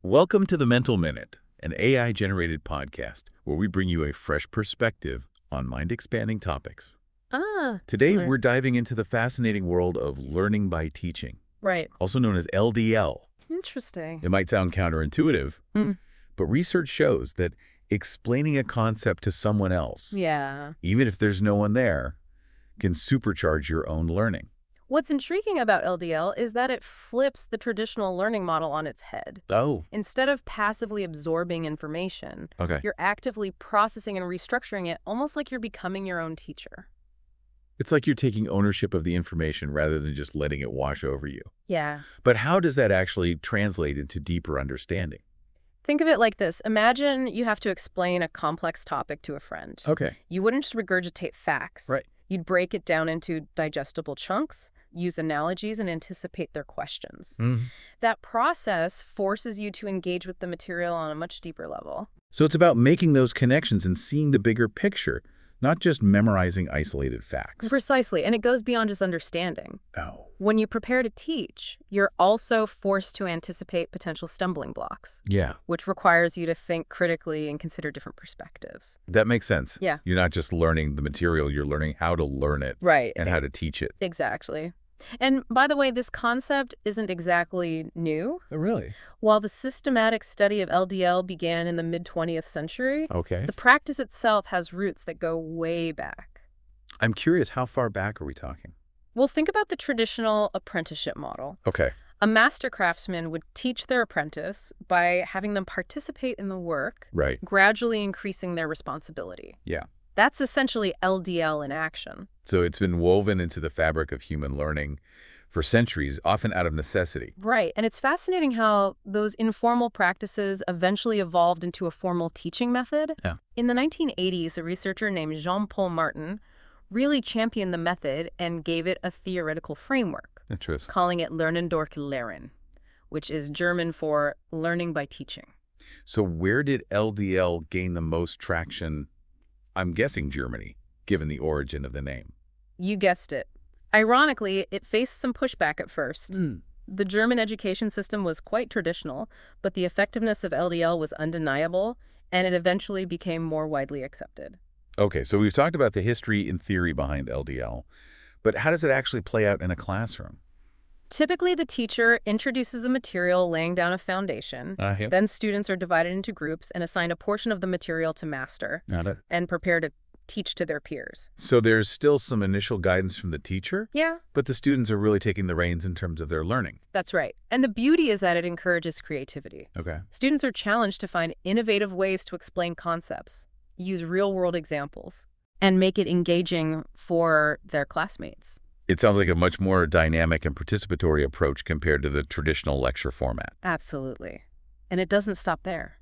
Welcome to the Mental Minute, an AI-generated podcast where we bring you a fresh perspective on mind-expanding topics. Today, Learn. we're diving into the fascinating world of learning by teaching, Right. also known as LDL. Interesting. It might sound counterintuitive, Mm. but research shows that explaining a concept to someone else, Yeah. even if there's no one there, can supercharge your own learning. What's intriguing about LDL is that it flips the traditional learning model on its head. Oh, Instead of passively absorbing information, okay. you're actively processing and restructuring it, almost like you're becoming your own teacher. It's like you're taking ownership of the information rather than just letting it wash over you. Yeah. But how does that actually translate into deeper understanding? Think of it like this. Imagine you have to explain a complex topic to a friend. Okay. You wouldn't just regurgitate facts. Right. You'd break it down into digestible chunks, use analogies, and anticipate their questions. That process forces you to engage with the material on a much deeper level. So it's about making those connections and seeing the bigger picture, not just memorizing isolated facts. Precisely, and it goes beyond just understanding. Oh. When you prepare to teach, you're also forced to anticipate potential stumbling blocks, Yeah, which requires you to think critically and consider different perspectives. that makes sense. Yeah. You're not just learning the material, you're learning how to learn it Right. and how to teach it. Exactly. And by the way, this concept isn't exactly new. Oh, really? While the systematic study of LDL began in the mid-20th century, Okay. the practice itself has roots that go way back. I'm curious, how far back are we talking? Well, think about the traditional apprenticeship model. Okay. A master craftsman would teach their apprentice by having them participate in the work, Right. gradually increasing their responsibility. Yeah. That's essentially LDL in action. So it's been woven into the fabric of human learning for centuries, often out of necessity. Right. And it's fascinating how those informal practices eventually evolved into a formal teaching method. Yeah. In the 1980s, a researcher named Jean-Paul Martin really championed the method and gave it a theoretical framework, Interesting. calling it Lernen durch Lehren, which is German for learning by teaching. So where did LDL gain the most traction? I'm guessing Germany, given the origin of the name. You guessed it. Ironically, it faced some pushback at first. The German education system was quite traditional, but the effectiveness of LDL was undeniable, and it eventually became more widely accepted. Okay, so we've talked about the history and theory behind LDL, but how does it actually play out in a classroom? Typically, the teacher introduces the material, laying down a foundation. Yep. Then students are divided into groups and assigned a portion of the material to master Got it. and prepare to teach to their peers. So there's still some initial guidance from the teacher, Yeah, but the students are really taking the reins in terms of their learning. that's right. And the beauty is that it encourages creativity. Okay. Students are challenged to find innovative ways to explain concepts, use real-world examples, and make it engaging for their classmates. It sounds like a much more dynamic and participatory approach compared to the traditional lecture format. Absolutely. And it doesn't stop there.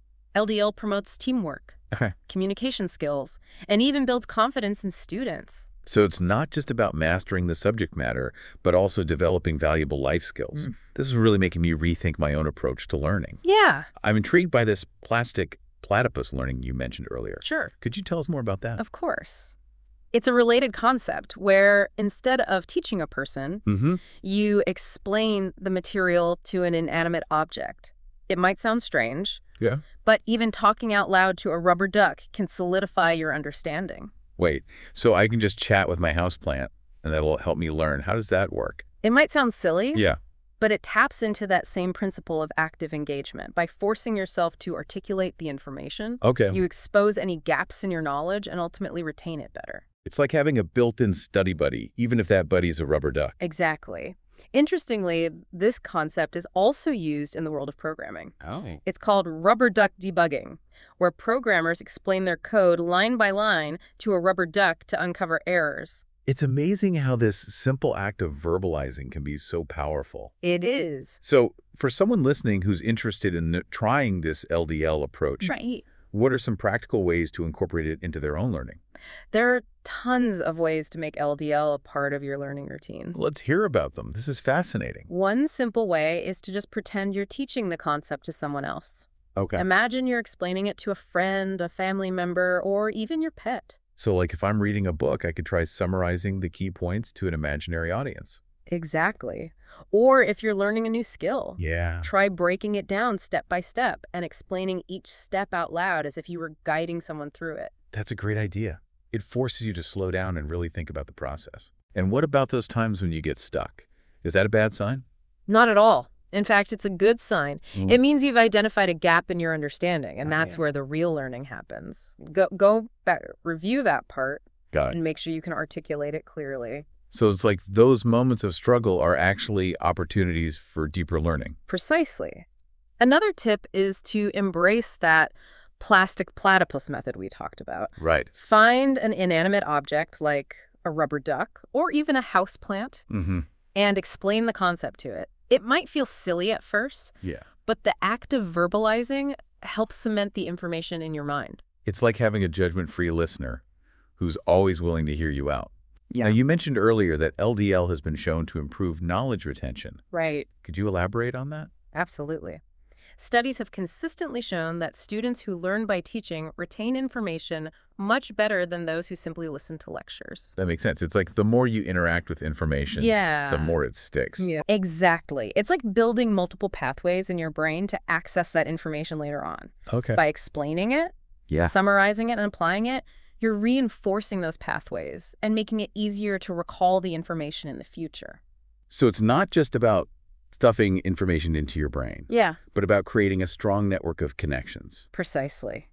LDL promotes teamwork, Okay. communication skills, and even builds confidence in students. So it's not just about mastering the subject matter, but also developing valuable life skills. This is really making me rethink my own approach to learning. Yeah, I'm intrigued by this plastic platypus learning you mentioned earlier. sure. Could you tell us more about that? Of course. It's a related concept where instead of teaching a person, Mm-hmm. you explain the material to an inanimate object. It might sound strange, Yeah. but even talking out loud to a rubber duck can solidify your understanding. Wait, so I can just chat with my houseplant and that'll help me learn. How does that work? It might sound silly, Yeah. but it taps into that same principle of active engagement. By forcing yourself to articulate the information, Okay. you expose any gaps in your knowledge and ultimately retain it better. It's like having a built-in study buddy, even if that buddy's a rubber duck. Exactly. Interestingly, this concept is also used in the world of programming. Oh. It's called rubber duck debugging, where programmers explain their code line by line to a rubber duck to uncover errors. It's amazing how this simple act of verbalizing can be so powerful. It is. So for someone listening who's interested in trying this LDL approach, Right. what are some practical ways to incorporate it into their own learning? There are tons of ways to make LDL a part of your learning routine. Let's hear about them. This is fascinating. One simple way is to just pretend you're teaching the concept to someone else. Okay. Imagine you're explaining it to a friend, a family member, or even your pet. So like if I'm reading a book, I could try summarizing the key points to an imaginary audience. Exactly. Or if you're learning a new skill, Yeah. try breaking it down step by step and explaining each step out loud as if you were guiding someone through it. That's a great idea. It forces you to slow down and really think about the process. And what about those times when you get stuck? Is that a bad sign? Not at all. In fact, it's a good sign. It means you've identified a gap in your understanding, and that's where the real learning happens. Go back, review that part, Got it. and make sure you can articulate it clearly. So it's like those moments of struggle are actually opportunities for deeper learning. Precisely. Another tip is to embrace that plastic platypus method we talked about. Right. Find an inanimate object like a rubber duck or even a house plant and explain the concept to it. It might feel silly at first, but the act of verbalizing helps cement the information in your mind. It's like having a judgment-free listener who's always willing to hear you out. Now, you mentioned earlier that LDL has been shown to improve knowledge retention. Right. Could you elaborate on that? Absolutely. Studies have consistently shown that students who learn by teaching retain information much better than those who simply listen to lectures. That makes sense. It's like the more you interact with information, the more it sticks. Yeah. Exactly. It's like building multiple pathways in your brain to access that information later on. Okay. By explaining it, summarizing it, and applying it, you're reinforcing those pathways and making it easier to recall the information in the future. So it's not just about stuffing information into your brain, but about creating a strong network of connections. Precisely.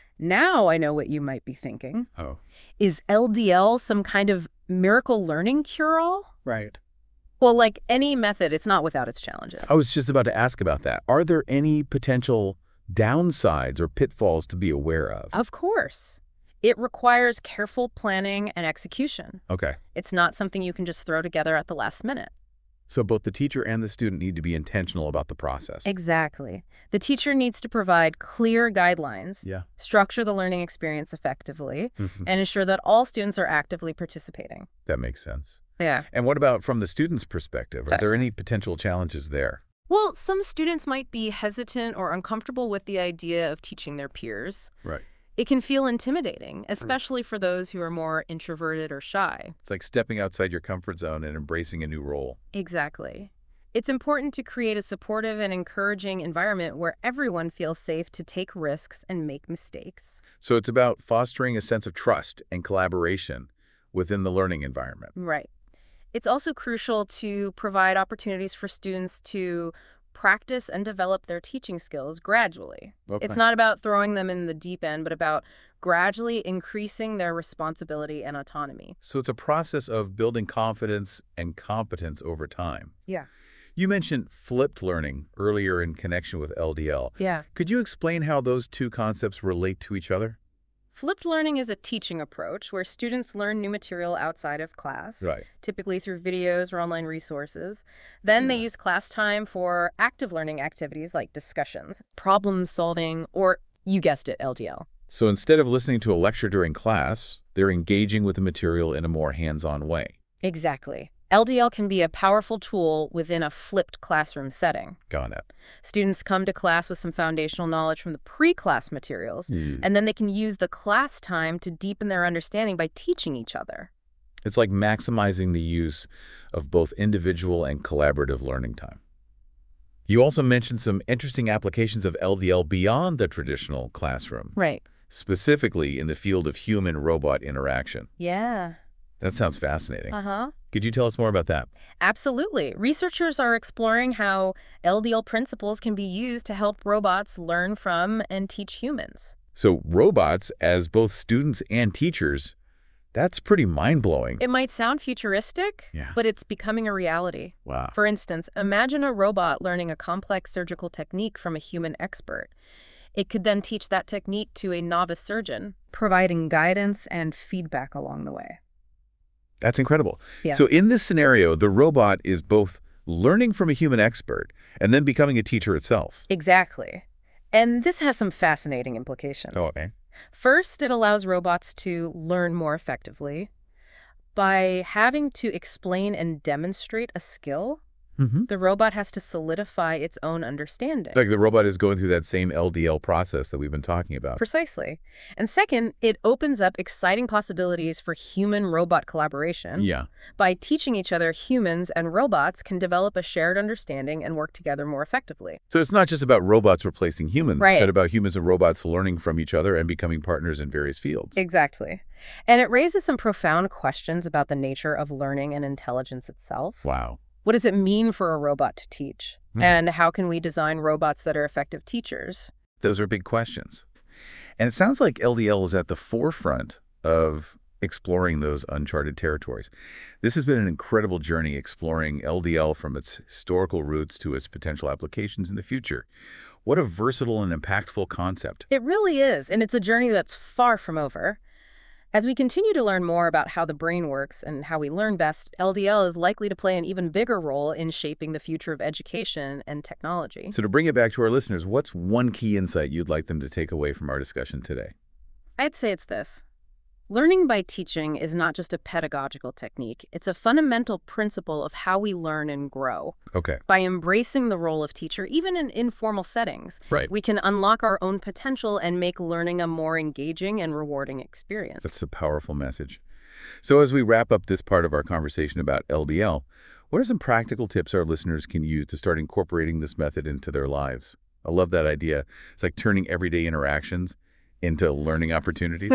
Now I know what you might be thinking. Oh. Is LDL some kind of miracle learning cure-all? Right. Well, like any method, it's not without its challenges. I was just about to ask about that. Are there any potential downsides or pitfalls to be aware of? Of course. It requires careful planning and execution. Okay. It's not something you can just throw together at the last minute. So both the teacher and the student need to be intentional about the process. Exactly. The teacher needs to provide clear guidelines, structure the learning experience effectively, and ensure that all students are actively participating. That makes sense. Yeah. And what about from the student's perspective? Are there any potential challenges there? Well, some students might be hesitant or uncomfortable with the idea of teaching their peers. Right. It can feel intimidating, especially for those who are more introverted or shy. It's like stepping outside your comfort zone and embracing a new role. Exactly. It's important to create a supportive and encouraging environment where everyone feels safe to take risks and make mistakes. So it's about fostering a sense of trust and collaboration within the learning environment. Right. It's also crucial to provide opportunities for students to practice and develop their teaching skills gradually. Okay. It's not about throwing them in the deep end, but about gradually increasing their responsibility and autonomy. So it's a process of building confidence and competence over time. Yeah. You mentioned flipped learning earlier in connection with LDL. Yeah. Could you explain how those two concepts relate to each other? Flipped learning is a teaching approach where students learn new material outside of class, typically through videos or online resources. Then they use class time for active learning activities like discussions, problem solving, or, you guessed it, LDL. So instead of listening to a lecture during class, they're engaging with the material in a more hands-on way. Exactly. LDL can be a powerful tool within a flipped classroom setting. Got it. Students come to class with some foundational knowledge from the pre-class materials, and then they can use the class time to deepen their understanding by teaching each other. It's like maximizing the use of both individual and collaborative learning time. You also mentioned some interesting applications of LDL beyond the traditional classroom. Right. Specifically in the field of human-robot interaction. Yeah. That sounds fascinating. Uh-huh. Could you tell us more about that? Absolutely. Researchers are exploring how LDL principles can be used to help robots learn from and teach humans. So robots, as both students and teachers, that's pretty mind-blowing. It might sound futuristic, but it's becoming a reality. Wow. For instance, imagine a robot learning a complex surgical technique from a human expert. It could then teach that technique to a novice surgeon, providing guidance and feedback along the way. That's incredible. Yeah. So in this scenario, the robot is both learning from a human expert and then becoming a teacher itself. Exactly. And this has some fascinating implications. Oh, okay. First, it allows robots to learn more effectively. By having to explain and demonstrate a skill, Mm-hmm. The robot has to solidify its own understanding. Like the robot is going through that same LDL process that we've been talking about. Precisely. And second, it opens up exciting possibilities for human-robot collaboration. Yeah. By teaching each other, humans and robots can develop a shared understanding and work together more effectively. So it's not just about robots replacing humans, Right. but about humans and robots learning from each other and becoming partners in various fields. Exactly. And it raises some profound questions about the nature of learning and intelligence itself. Wow. What does it mean for a robot to teach? And how can we design robots that are effective teachers? Those are big questions. And it sounds like LDL is at the forefront of exploring those uncharted territories. This has been an incredible journey exploring LDL from its historical roots to its potential applications in the future. What a versatile and impactful concept. It really is, and it's a journey that's far from over. As we continue to learn more about how the brain works and how we learn best, LDL is likely to play an even bigger role in shaping the future of education and technology. So to bring it back to our listeners, what's one key insight you'd like them to take away from our discussion today? I'd say it's this. Learning by teaching is not just a pedagogical technique. It's a fundamental principle of how we learn and grow. Okay. By embracing the role of teacher, even in informal settings, Right. we can unlock our own potential and make learning a more engaging and rewarding experience. That's a powerful message. So as we wrap up this part of our conversation about LDL, what are some practical tips our listeners can use to start incorporating this method into their lives? I love that idea. It's like turning everyday interactions into learning opportunities.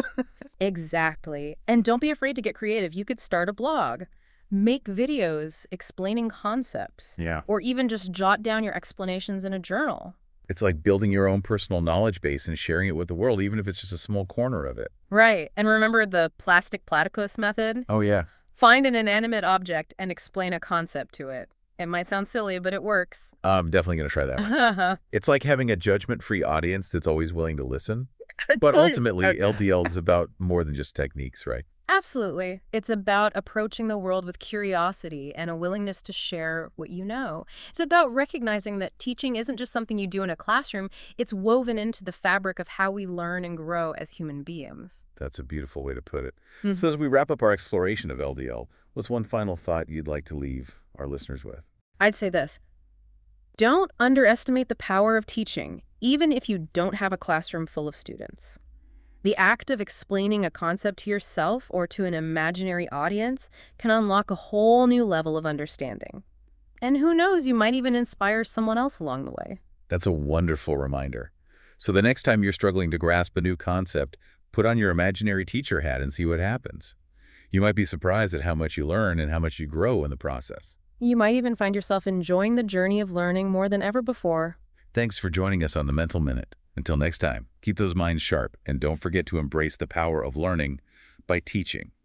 Exactly. And don't be afraid to get creative. You could start a blog, make videos explaining concepts, Yeah. or even just jot down your explanations in a journal. It's like building your own personal knowledge base and sharing it with the world, even if it's just a small corner of it. Right. And remember the plastic platypus method? Oh, yeah. Find an inanimate object and explain a concept to it. It might sound silly, but it works. I'm definitely going to try that one. It's like having a judgment-free audience that's always willing to listen. But ultimately, LDL is about more than just techniques, right? Absolutely. It's about approaching the world with curiosity and a willingness to share what you know. It's about recognizing that teaching isn't just something you do in a classroom. It's woven into the fabric of how we learn and grow as human beings. That's a beautiful way to put it. So as we wrap up our exploration of LDL, what's one final thought you'd like to leave our listeners with? I'd say this. Don't underestimate the power of teaching, even if you don't have a classroom full of students. The act of explaining a concept to yourself or to an imaginary audience can unlock a whole new level of understanding. And who knows, you might even inspire someone else along the way. That's a wonderful reminder. So the next time you're struggling to grasp a new concept, put on your imaginary teacher hat and see what happens. You might be surprised at how much you learn and how much you grow in the process. You might even find yourself enjoying the journey of learning more than ever before. Thanks for joining us on the Mental Minute. Until next time, keep those minds sharp and don't forget to embrace the power of learning by teaching.